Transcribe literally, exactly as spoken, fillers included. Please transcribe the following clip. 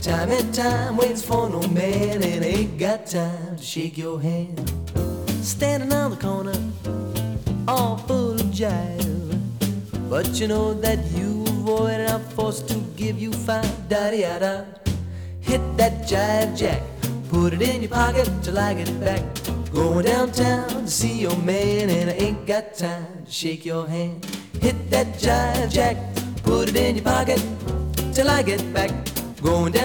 Time and time waits for no man, and ain't got time to shake your hand. Standing on the corner, all full of jive, but you know that you avoid it. I'm forced to give you five. Da-da-da. Hit that jive jack, put it in your pocket till I get back. Going downtown to see your man, and I ain't got time to shake your hand. Hit that jive jack, put it in your pocket till I get back. Going down